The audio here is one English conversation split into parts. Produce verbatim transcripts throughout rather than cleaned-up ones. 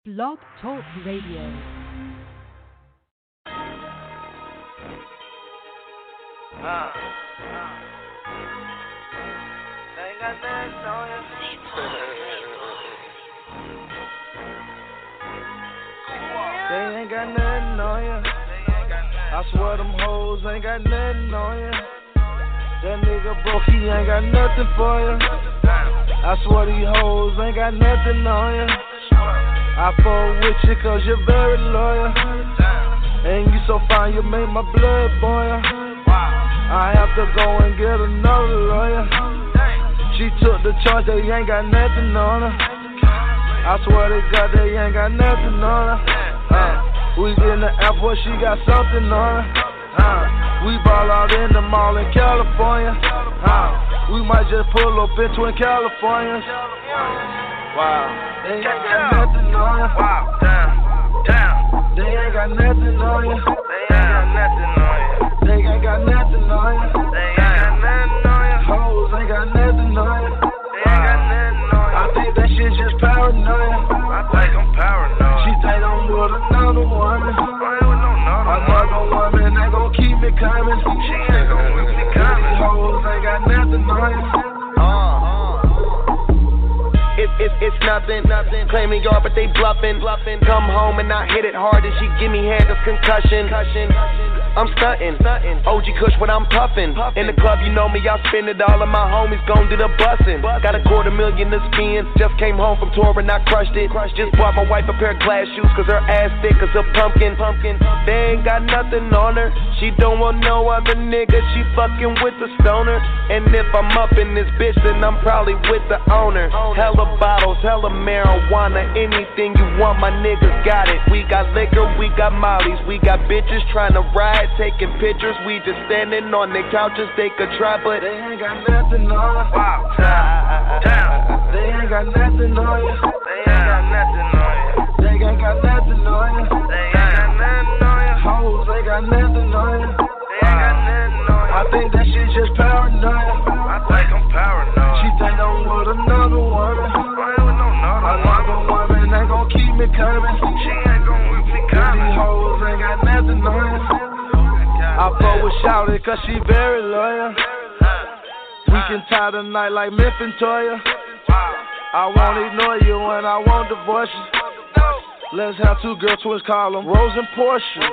Blog Talk Radio. Uh, uh. They ain't got nothing on you. They ain't got nothing on you. I swear them hoes ain't got nothing on you. That nigga broke, he ain't got nothing for you. I swear these hoes ain't got nothing on you. I fuck with you cause you're very loyal. And you so fine, you make my blood boil. I have to go and get another lawyer. She took the charge, they ain't got nothing on her. I swear to God, they ain't got nothing on her. Uh, we in the airport, she got something on her. Uh, we ball out in the mall in California. Uh, we might just pull up in Twin Californias. Wow, they ain't got nothing on you. Wow, down, down. They ain't got nothing on you. They ain't got nothing on you. They ain't got nothing on you. They ain't got nothing on you. Hoes ain't got nothing on you. They ain't got nothing on you. I think that shit just paranoia. I think I'm paranoid. She think I'm with another woman. I ain't with no another woman. They gon' keep me coming. She ain't gon' keep me coming. These hoes ain't got nothing on you. It, it, it's nothing, nothing. Claiming yard, but they bluffing, bluffing. Come home and I hit it hard and she give me hand of concussion. I'm stunting, O G Kush when I'm puffing. In the club, you know me, I spend it all. And my homies gon' do the bussin'. Got a quarter million to spend. Just came home from touring, I crushed it. Just bought my wife a pair of glass shoes, cause her ass thick as a pumpkin. Pumpkin. They ain't got nothing on her. She don't want no other nigga. She fucking with the stoner. And if I'm up in this bitch, then I'm probably with the owner. Hella bottles, hella marijuana, anything you want, my niggas got it. We got liquor, we got mollies, we got bitches trying to ride, taking pictures. We just standing on their couches, they could try, but they ain't got nothing on us. Wow, down, down. They ain't got nothing on you. They ain't got nothing on you. They ain't got nothing on you. They ain't got nothing on you. Hoes ain't got nothing on you. They ain't got nothing on you. I think that shit just paranoia. I think I'm paranoid. She think I'm with another woman. I ain't with no another woman. Ain't gon' keep me coming. She ain't gon' keep me coming. These hoes ain't got nothing on you. I fuck with Shawty cause she very loyal. We can tie the night like Myth and Toya. I won't ignore you and I won't divorce you. Let's have two girl twins, call them Rose and Portia.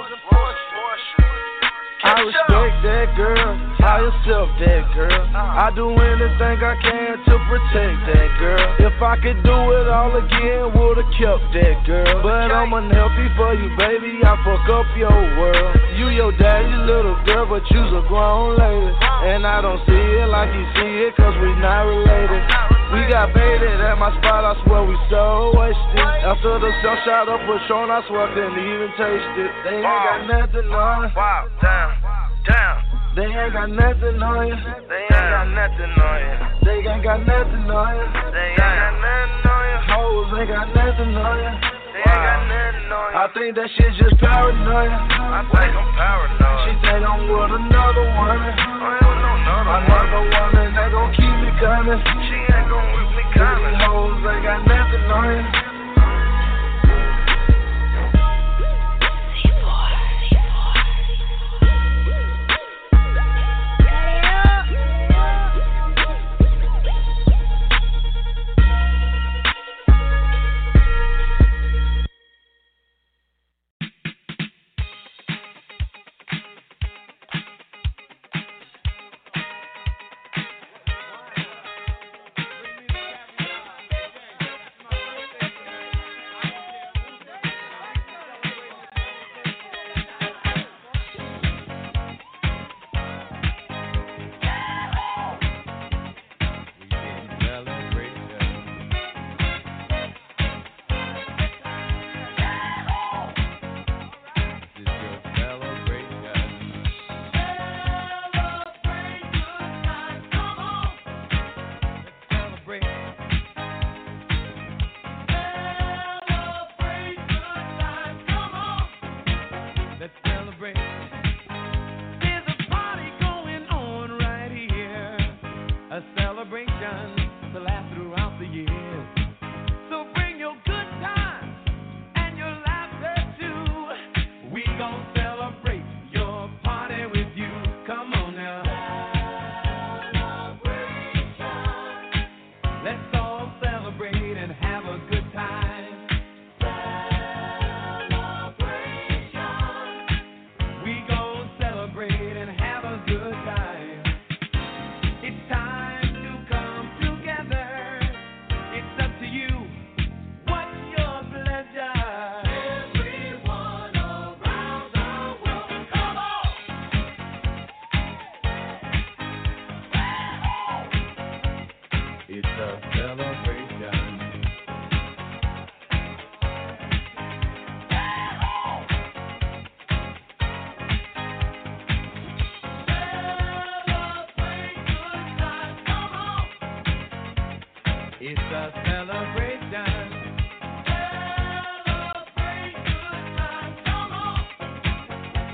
I respect that girl, high yourself that girl. I do anything I can to protect that girl. If I could do it all again, would've kept that girl. But I'm unhealthy for you, baby, I fuck up your world. You your daddy's little girl, but you's a grown lady. And I don't see it like you see it, cause we not related. We got baited at my spot, I swear we so wasted. After the sun shot up Patron, I swear I couldn't even taste it. They ain't got nothing on us. Wow, down, down. They ain't got nothing on you. They ain't got nothing on you. They ain't got nothing on you. They ain't got nothing on you. Hoes ain't got nothing on you. They ain't got nothing on you. I think that shit just paranoia. I think I'm paranoid. She think I'm with another woman. I ain't with no another woman. Another woman that gon' keep me coming. She ain't gon' keep me coming. These hoes ain't got nothing on you.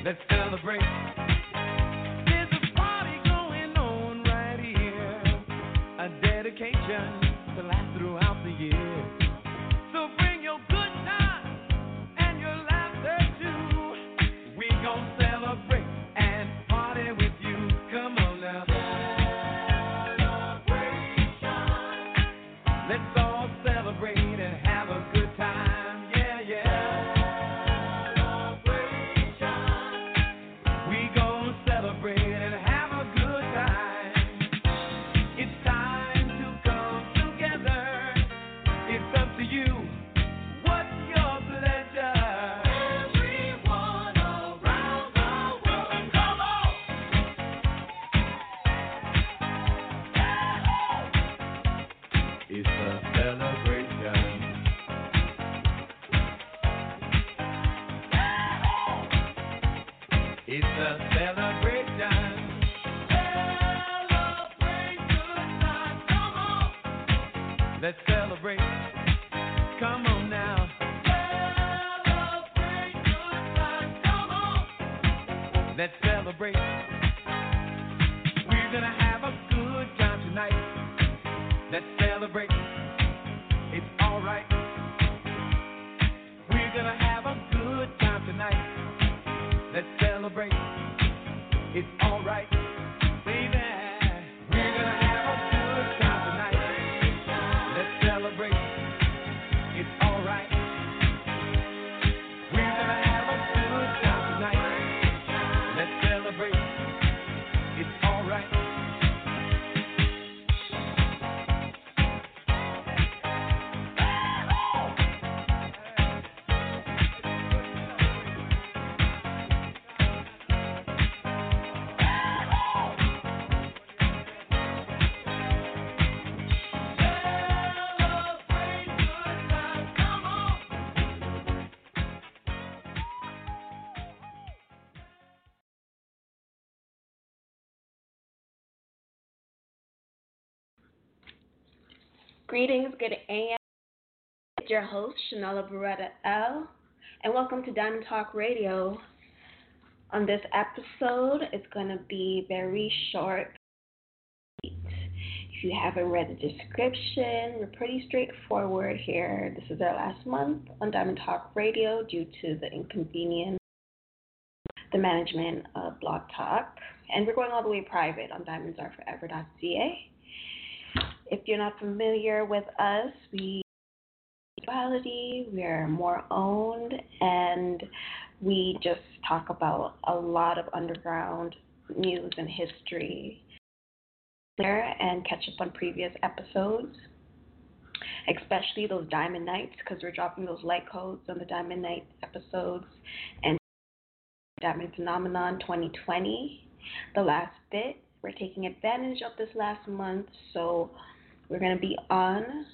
Let's celebrate. There's a party going on right here. A dedication to last throughout the year. So bring your good time and your laughter too. We gon' celebrate and party with you. Come on now. Celebration. Let's all celebrate and have a good time. Yeah, yeah. Celebration. We gon' celebrate and have a good time. It's time to come together. It's up to you. What's your pleasure? Everyone around the world, come on. It's a celebration. It's a celebration. Celebrate good times, come on. Let's celebrate. Come on now. Celebrate good times, come on. Let's celebrate. We're gonna have a good time tonight. Let's celebrate. It's alright. We're gonna have a good time tonight. Let's celebrate. It's alright. Baby, we're gonna have a good time tonight. Let's celebrate. It's alright. We're gonna have a good time tonight. Let's celebrate. It's alright. Celebrate good times, come on. Greetings, good A M. It's your host, Shanella Beretta L, and welcome to Diamond Talk Radio. On this episode, it's going to be very short. If you haven't read the description, we're pretty straightforward here. This is our last month on Diamond Talk Radio due to the inconvenience of the management of Blog Talk, and we're going all the way private on diamonds are forever dot c a. If you're not familiar with us, we quality, we're more owned, and we just talk about a lot of underground news and history there and catch up on previous episodes, especially those Diamond Nights, because we're dropping those light codes on the Diamond Night episodes and Diamond Phenomenon twenty twenty, the last bit. We're taking advantage of this last month, so we're going to be on,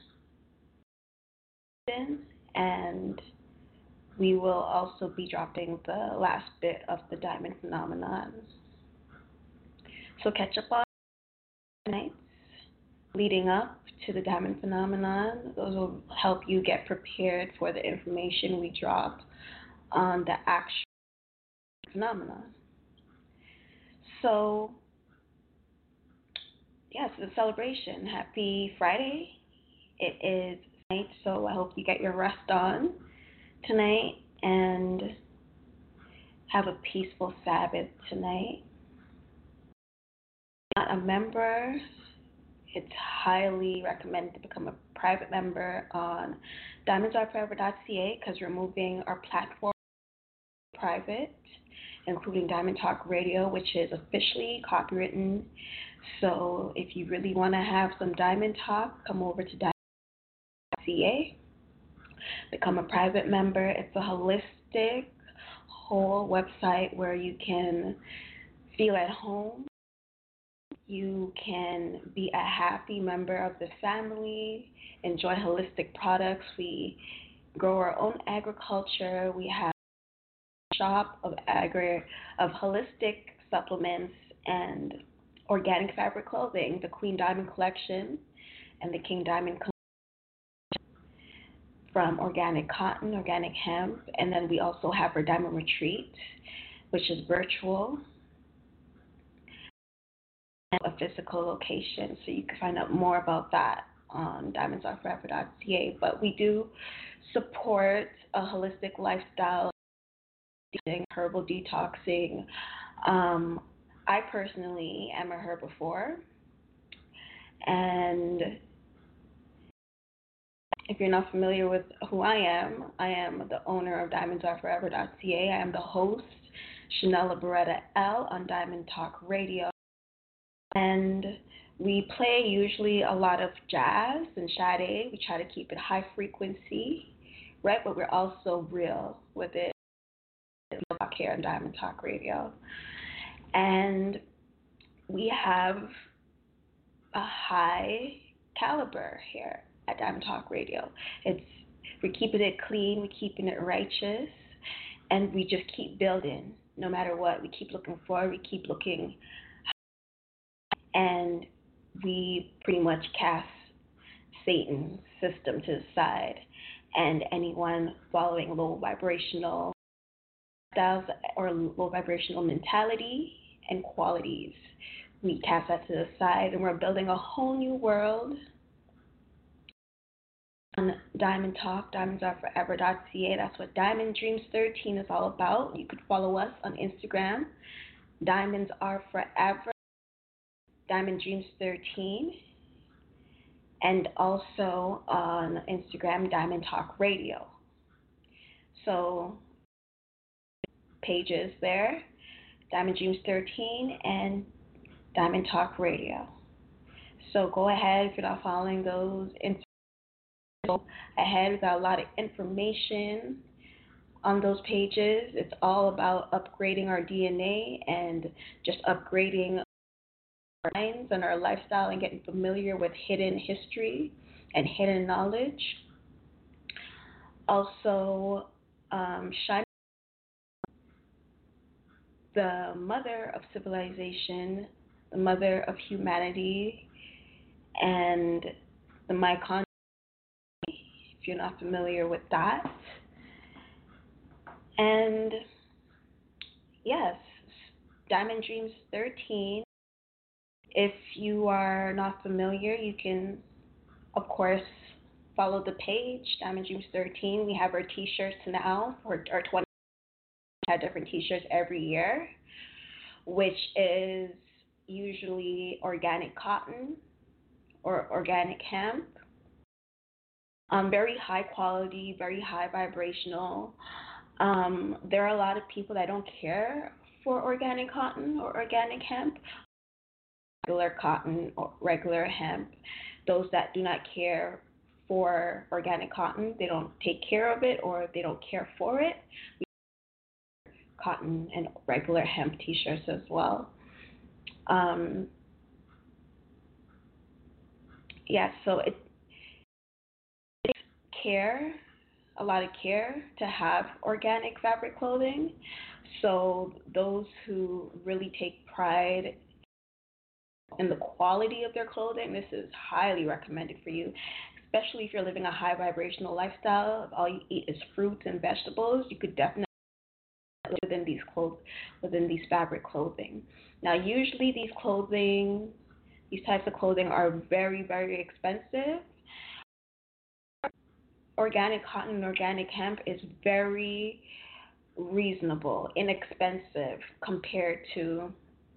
and we will also be dropping the last bit of the Diamond Phenomenon. So catch up on nights leading up to the Diamond Phenomenon. Those will help you get prepared for the information we drop on the actual phenomenon. So, yes, yeah, the celebration. Happy Friday. It is night, so I hope you get your rest on tonight and have a peaceful Sabbath tonight. If you're not a member, it's highly recommended to become a private member on diamonds are forever dot c a because we're moving our platform private, including Diamond Talk Radio, which is officially copywritten. So if you really want to have some Diamond Talk, come over to diamond dot c a, become a private member. It's a holistic, whole website where you can feel at home. You can be a happy member of the family, enjoy holistic products. We grow our own agriculture. We have a shop of agri of holistic supplements and organic fabric clothing, the Queen Diamond Collection and the King Diamond Collection, from organic cotton, organic hemp, and then we also have our Diamond Retreat which is virtual, and a physical location. So you can find out more about that on diamonds are forever dot c a. But we do support a holistic lifestyle, herbal detoxing. Um, I personally am a herbivore, and if you're not familiar with who I am, I am the owner of diamonds are forever dot c a. I am the host, Shanella Beretta L, on Diamond Talk Radio. And we play usually a lot of jazz and Sade. We try to keep it high frequency, right? But we're also real with it here on Diamond Talk Radio. And we have a high caliber here at Diamond Talk Radio. It's we're keeping it clean, we're keeping it righteous, and we just keep building no matter what. We keep looking forward, we keep looking, and we pretty much cast Satan's system to the side, and anyone following low vibrational styles or low vibrational mentality and qualities, we cast that to the side, and we're building a whole new world on Diamond Talk, diamonds are forever dot c a. That's what Diamond Dreams thirteen is all about. You could follow us on Instagram, Diamonds Are Forever, Diamond Dreams thirteen, and also on Instagram, Diamond Talk Radio. So, pages there, Diamond Dreams thirteen and Diamond Talk Radio. So go ahead if you're not following those. Go ahead, we've got a lot of information on those pages. It's all about upgrading our D N A and just upgrading our minds and our lifestyle and getting familiar with hidden history and hidden knowledge. Also, um, Shine, the mother of civilization, the mother of humanity, and the mitochondria, if you're not familiar with that. And yes, Diamond Dreams thirteen. If you are not familiar, you can, of course, follow the page, Diamond Dreams thirteen. We have our t-shirts now, or our twenty. We have different t-shirts every year, which is usually organic cotton or organic hemp. Um, very high quality, very high vibrational. Um, there are a lot of people that don't care for organic cotton or organic hemp, regular cotton or regular hemp. Those that do not care for organic cotton, they don't take care of it or they don't care for it. We have cotton and regular hemp t-shirts as well. Um, yeah, so it care, a lot of care to have organic fabric clothing. So those who really take pride in the quality of their clothing, this is highly recommended for you, especially if you're living a high vibrational lifestyle. If all you eat is fruits and vegetables, you could definitely live within these clothes, within these fabric clothing. Now, usually these clothing, these types of clothing are very, very expensive. Organic cotton and organic hemp is very reasonable, inexpensive compared to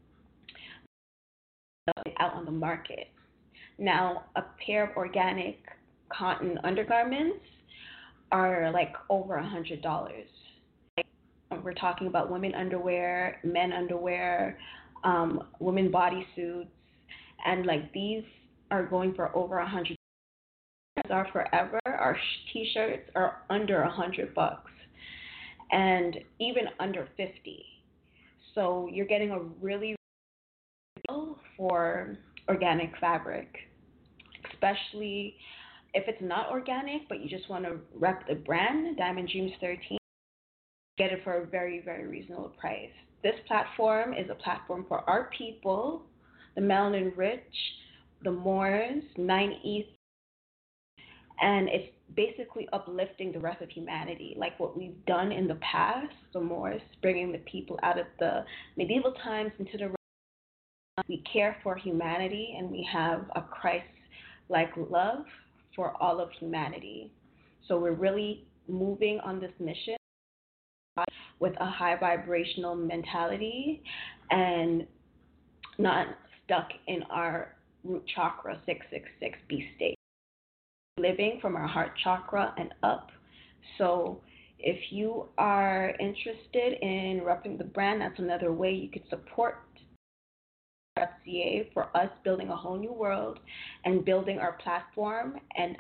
out on the market. Now, a pair of organic cotton undergarments are like over a hundred dollars. We're talking about women underwear, men underwear, um, women bodysuits, and like these are going for over a hundred. Are forever. Our t-shirts are under a hundred bucks, and even under fifty. So you're getting a really deal for organic fabric, especially if it's not organic, but you just want to rep the brand, Diamond Dreams thirteen. Get it for a very, very reasonable price. This platform is a platform for our people, the melanin rich, the Moors, nine East. And it's basically uplifting the rest of humanity, like what we've done in the past, the Moors, bringing the people out of the medieval times into the we care for humanity, and we have a Christ-like love for all of humanity. So we're really moving on this mission with a high vibrational mentality and not stuck in our root chakra six six six B state. Living from our heart chakra and up. So if you are interested in repping the brand, that's another way you could support C A for us building a whole new world and building our platform and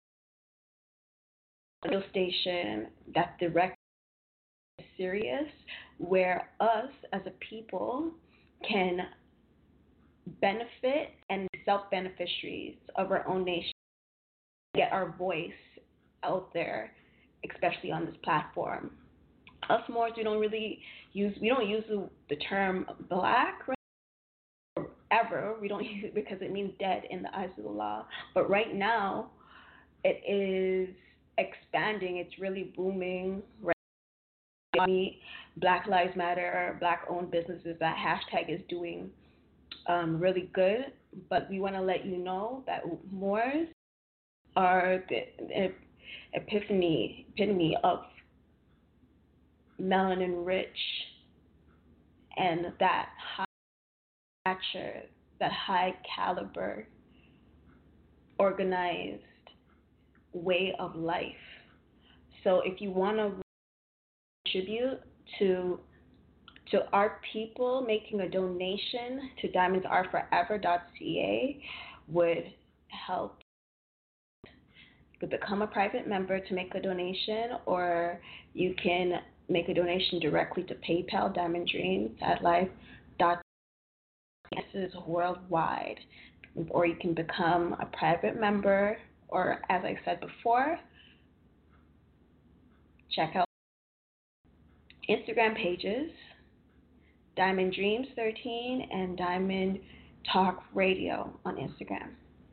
radio station that's direct serious, where us as a people can benefit and self-beneficiaries of our own nation, get our voice out there, especially on this platform. Us Moors, we don't really use we don't use the, the term black, right? Ever. We don't use it because it means dead in the eyes of the law. But right now, it is expanding. It's really booming. Right? Black Lives Matter, Black-owned businesses. That hashtag is doing um, really good. But we want to let you know that Moors are the epiphany, epitome of melanin-rich and that high stature, that high caliber, organized way of life. So if you want to contribute to to our people, making a donation to diamonds are forever dot c a would help. You could become a private member to make a donation, or you can make a donation directly to PayPal, Diamond Dreams at life dot c a. This is worldwide. Or you can become a private member, or as I said before, check out Instagram pages, Diamond Dreams thirteen and Diamond Talk Radio on Instagram.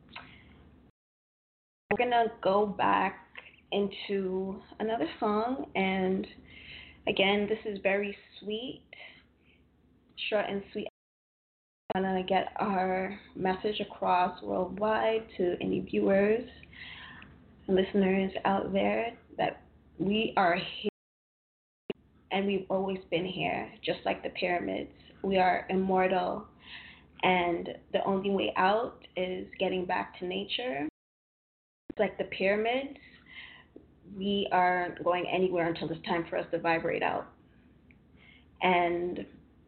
We're going to go back into another song, and again, this is very sweet, short and sweet. I want to get our message across worldwide to any viewers and listeners out there that we are here and we've always been here, just like the pyramids. We are immortal, and the only way out is getting back to nature. Like the pyramids, we aren't going anywhere until it's time for us to vibrate out. And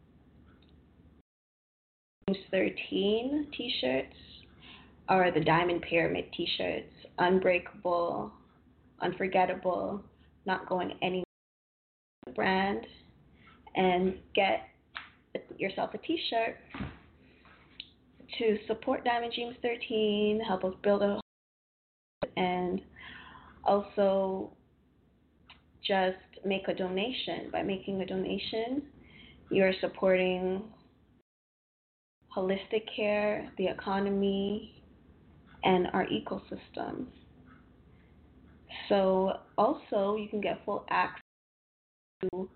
thirteen t-shirts are the Diamond Pyramid t-shirts. Unbreakable, unforgettable, not going anywhere. Brand, and get yourself a t-shirt to support Diamond Dreams thirteen, help us build a, and also just make a donation. By making a donation, you're supporting holistic care, the economy, and our ecosystem. So also you can get full access to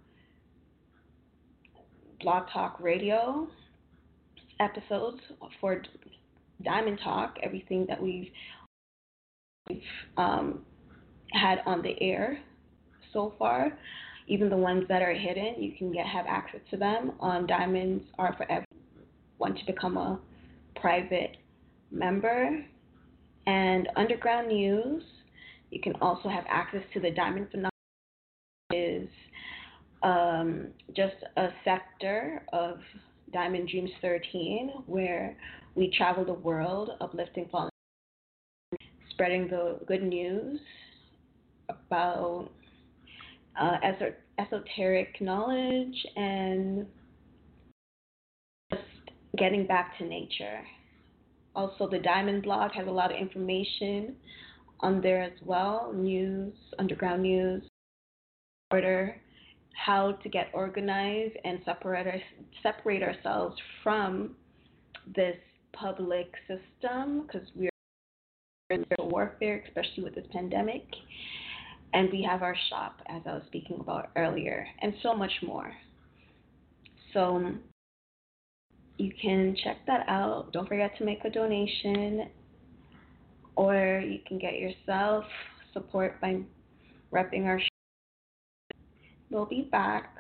Blog Talk Radio episodes for Diamond Talk, everything that we've, we've um, had on the air so far, even the ones that are hidden, you can get have access to them on Diamonds Are Forever. Want to become a private member. And Underground News, you can also have access to the Diamond Phenomenon, is um, just a sector of Diamond Dreams thirteen where we travel the world uplifting fallen, spreading the good news about uh, esoteric knowledge and just getting back to nature. Also, the Diamond blog has a lot of information on there as well, news, underground news, order, how to get organized and separate, our, separate ourselves from this public system, because we're warfare, especially with this pandemic. And we have our shop, as I was speaking about earlier, and so much more. So you can check that out. Don't forget to make a donation, or you can get yourself support by repping our shop. We'll be back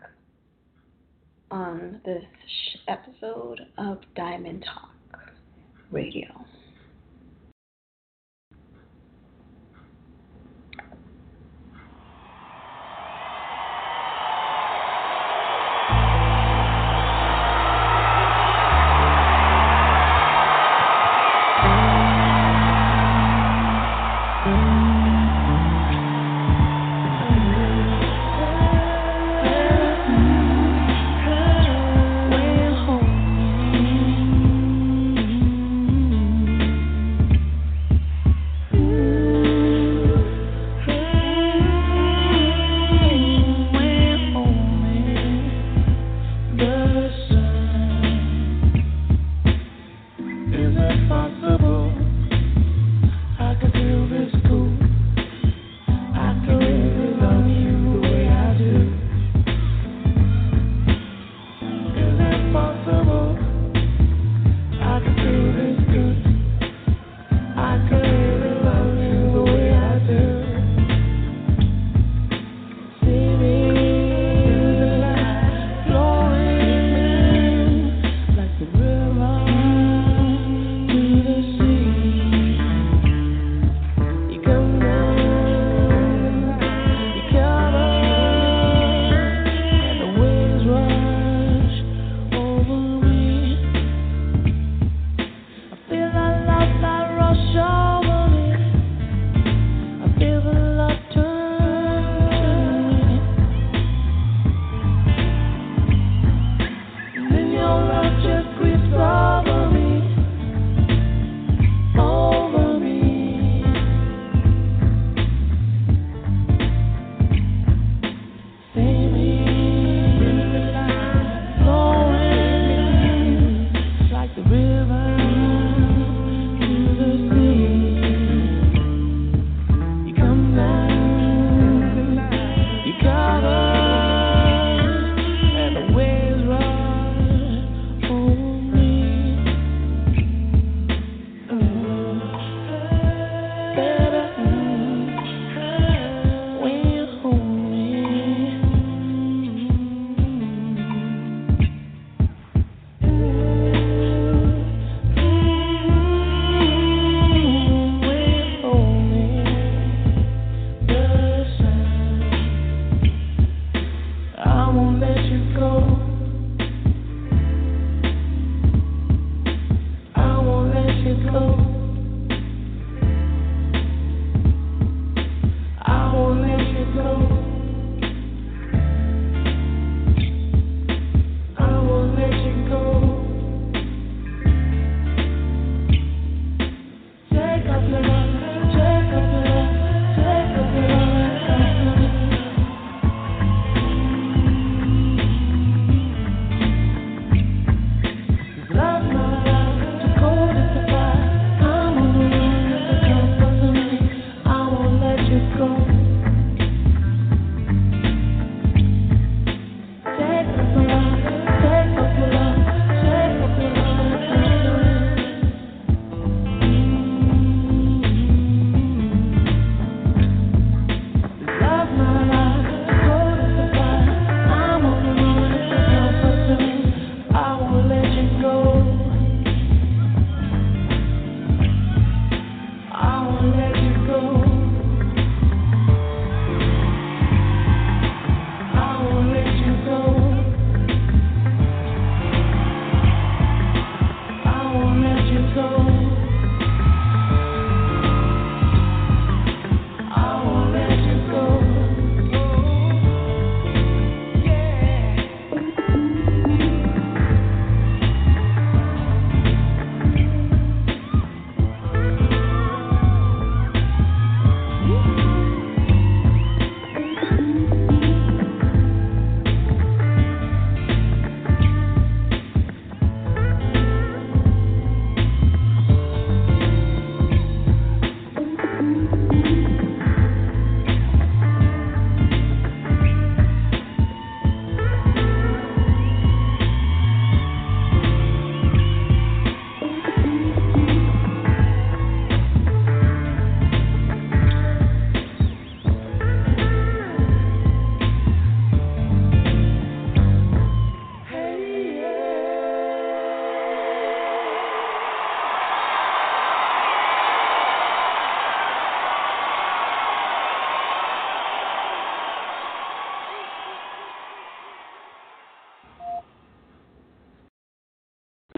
on this episode of Diamond Talk Radio. Well,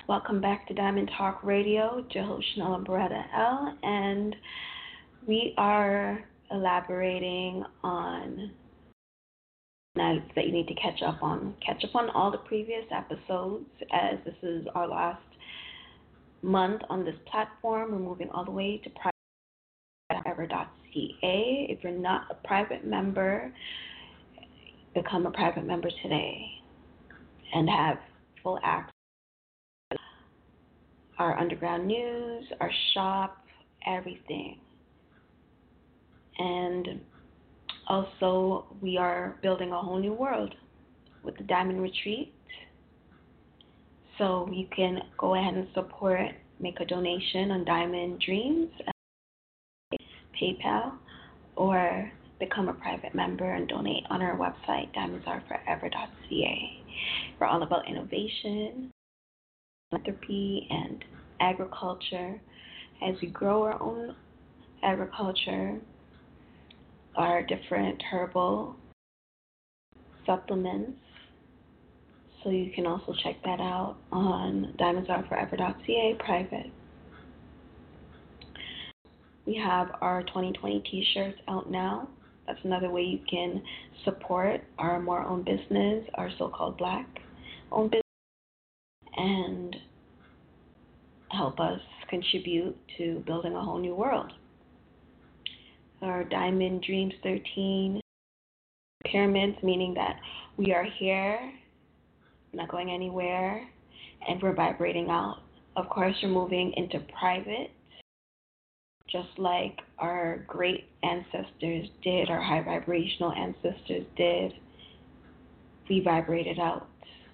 Welcome back to Diamond Talk Radio, your host Chanel Beretta L, and we are elaborating on nights that you need to catch up on. Catch up on all the previous episodes, as this is our last month on this platform. We're moving all the way to private ever dot c a. If you're not a private member, become a private member today and have full access to our underground news, our shop, everything. And also, we are building a whole new world with the Diamond Retreat. So you can go ahead and support, make a donation on Diamond Dreams, PayPal, or become a private member and donate on our website, diamonds are forever dot c a. We're all about innovation, philanthropy, and agriculture. As we grow our own agriculture, our different herbal supplements. So you can also check that out on diamonds are forever dot c a private. We have our twenty twenty t-shirts out now. That's another way you can support our more own business, our so-called black owned business, and help us contribute to building a whole new world. Our Diamond Dreams thirteen pyramids, meaning that we are here, not going anywhere, and we're vibrating out. Of course, we're moving into private, just like our great ancestors did, our high vibrational ancestors did. We vibrated out.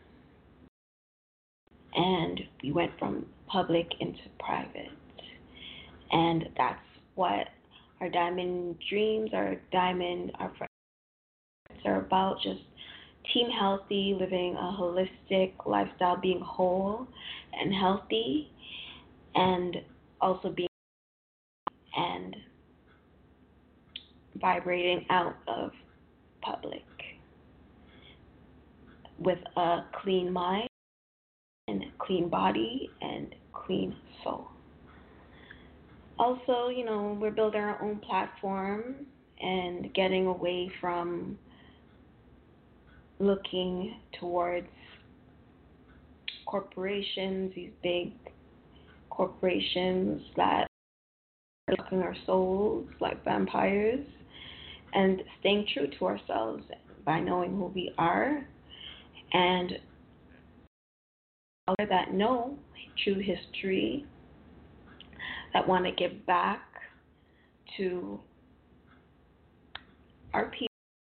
And we went from public into private. And that's what our Diamond Dreams, our Diamond, our friends are about, just team healthy, living a holistic lifestyle, being whole and healthy, and also being and vibrating out of public with a clean mind and clean body and clean soul. Also, you know, we're building our own platform and getting away from looking towards corporations, these big corporations that are sucking our souls like vampires, and staying true to ourselves by knowing who we are, and others that know true history, that want to give back to our people.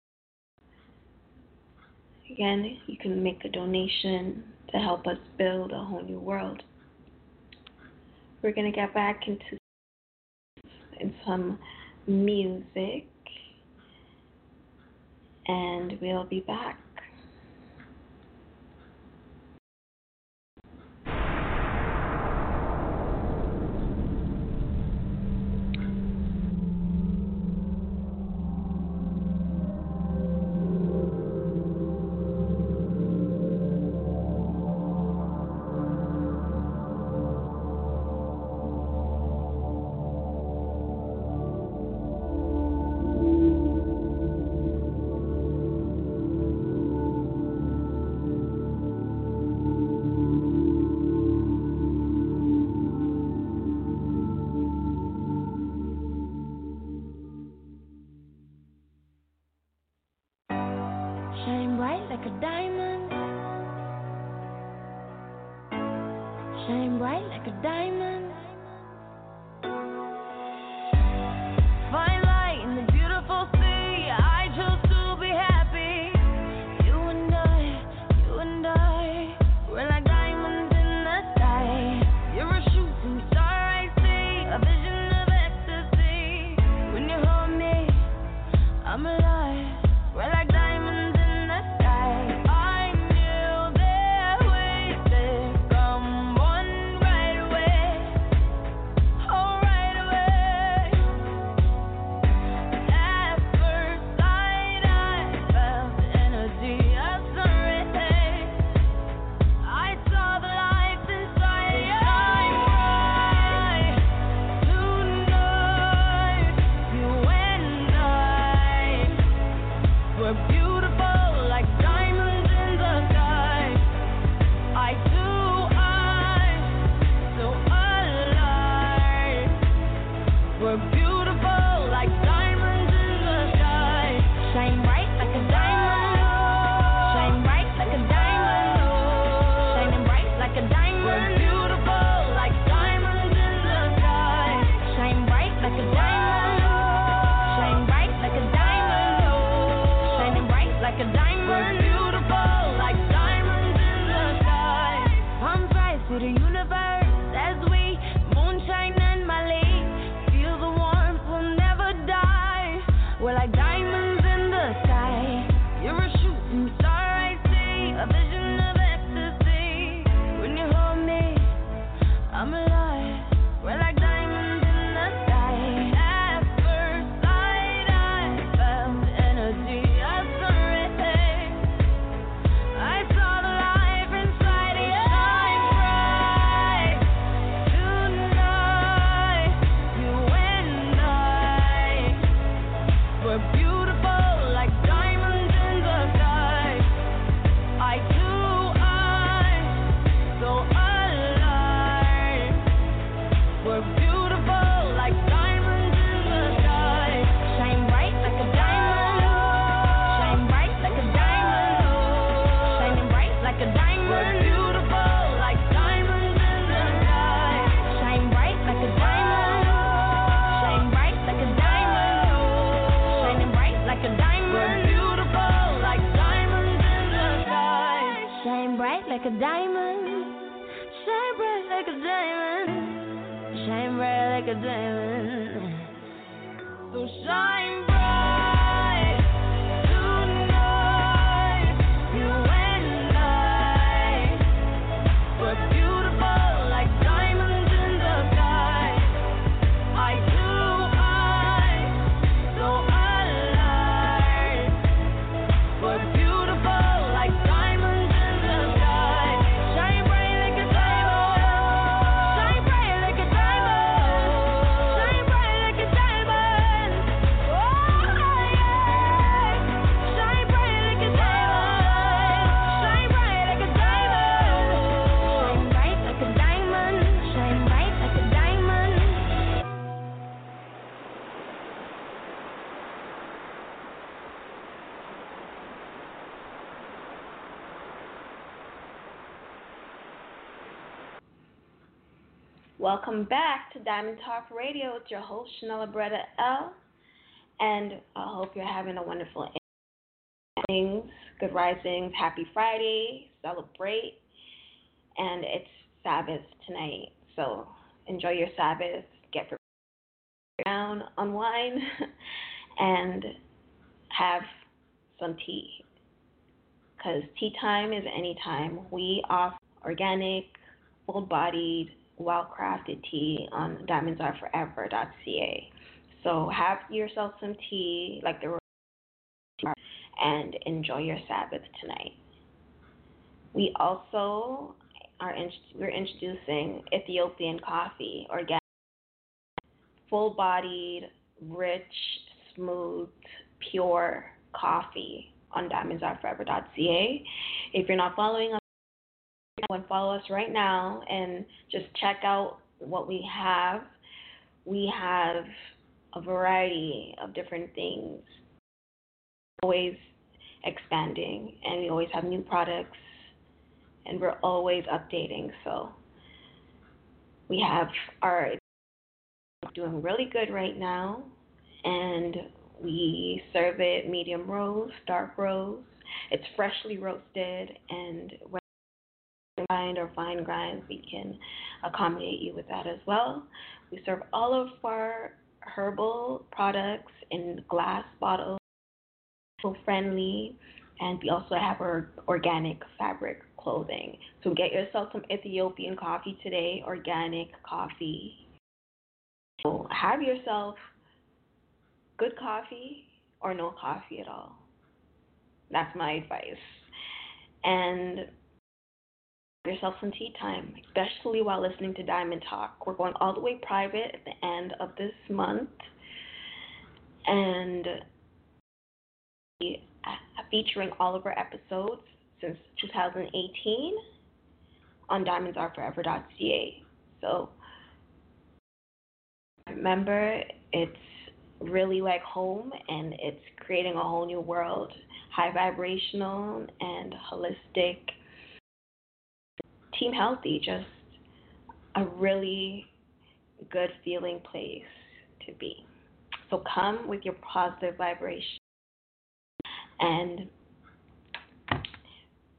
Again, you can make a donation to help us build a whole new world. We're going to get back into in some music, and we'll be back. Shine bright like a diamond. Shine bright like a diamond. Find light in the beautiful sea. I chose to be happy. You and I, you and I, we're like diamonds in the sky. You're a shooting star I see, a vision of ecstasy. When you hold me, I'm alive. We're like diamonds in the sky. I knew that we'd come one right away. a diamond. We're beautiful like diamonds in the sky. Palms rise to the universe as we moonshine and Mali. Feel the warmth, we'll never die. We're like diamonds in the sky. You're a shooting star I see, a vision of ecstasy. When you hold me, I'm alive. We're like diamonds in the sky. At first sight, I felt energy of serenity. I saw the life inside you shine bright. Tonight, you and I, we're beautiful like diamonds in the sky. Eye to eye, so alive. We're beautiful like diamonds in the sky. Shine bright like a diamond. Shine bright like a diamond. Shining bright like a diamond. We're beautiful like diamonds in the sky. Shine bright like a diamond. Shine bright like a diamond. Shining bright like a diamond. We're beautiful like diamonds in the sky. Shine bright like a diamond. Shine bright like a diamond. Shine bright like a diamond. So shine bright tonight, you and I. We're beautiful like diamonds in the sky. Eye to eye, so alive. We're beautiful like diamonds in the sky. Shine bright like a diamond. Shine bright like a diamond. Shine bright like a diamond. Oh yeah. Shine bright like a diamond. Shine bright like a diamond. Shine bright like a diamond. Shine bright like a diamond. Welcome back to Diamond Talk Radio. It's your host, Chanela Beretta L. And I hope you're having a wonderful evening. Good risings. Happy Friday. Celebrate. And it's Sabbath tonight. So enjoy your Sabbath. Get down, unwind, and have some tea. Because tea time is any time. We offer organic, full-bodied, well-crafted tea on diamonds are forever dot c a. So have yourself some tea, like the and enjoy your Sabbath tonight. We also are in, we're introducing Ethiopian coffee, organic, full-bodied, rich, smooth, pure coffee on diamonds are forever dot c a. If you're not following us, and follow us right now and just check out what we have. We have a variety of different things, always expanding, and we always have new products, and we're always updating. So we have our doing really good right now, and we serve it medium roast, dark roast. It's freshly roasted, and grind or fine grind, we can accommodate you with that as well. We serve all of our herbal products in glass bottles, friendly, and we also have our organic fabric clothing. So get yourself some Ethiopian coffee today, organic coffee. So have yourself good coffee or no coffee at all. That's my advice. And yourself some tea time, especially while listening to Diamond Talk. We're going all the way private at the end of this month, and featuring all of our episodes since two thousand eighteen on diamonds are forever dot c a. So remember, it's really like home, and it's creating a whole new world, high vibrational and holistic, team healthy, just a really good feeling place to be. So come with your positive vibration and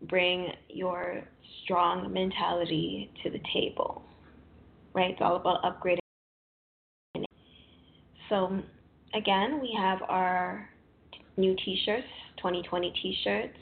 bring your strong mentality to the table, right? It's all about upgrading. So, again, we have our new t-shirts, twenty twenty t-shirts,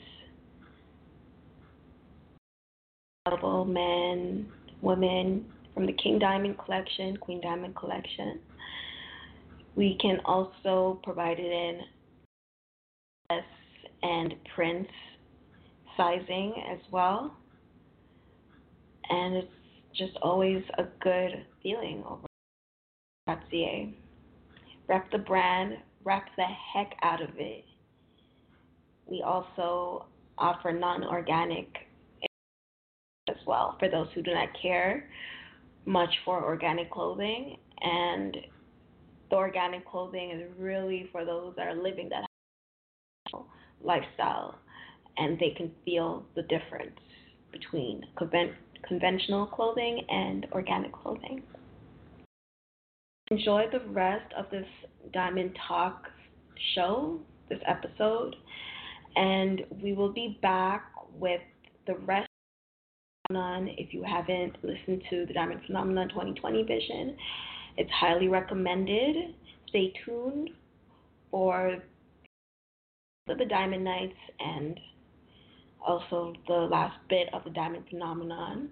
available men, women, from the King Diamond collection, Queen Diamond collection. We can also provide it in S and Prince sizing as well. And it's just always a good feeling over .ca. Rep the brand, rep the heck out of it. We also offer non-organic as well for those who do not care much for organic clothing, and the organic clothing is really for those that are living that lifestyle, and they can feel the difference between conven- conventional clothing and organic clothing. Enjoy the rest of this Diamond Talk show, this episode, and we will be back with the rest. If you haven't listened to the Diamond Phenomenon twenty twenty Vision, it's highly recommended. Stay tuned for the Diamond Nights and also the last bit of the Diamond Phenomenon.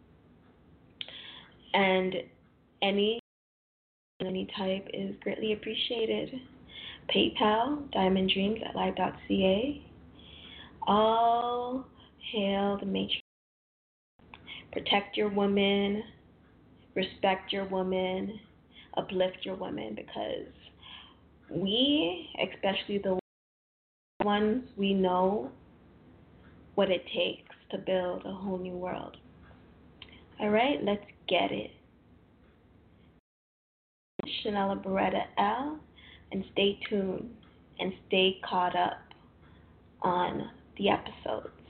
And any any type is greatly appreciated. PayPal, diamond dreams at live dot c a. All hail the matrix. Protect your woman, respect your woman, uplift your woman, because we, especially the ones, we know what it takes to build a whole new world. All right, let's get it. Shanella Beretta L, and stay tuned and stay caught up on the episodes.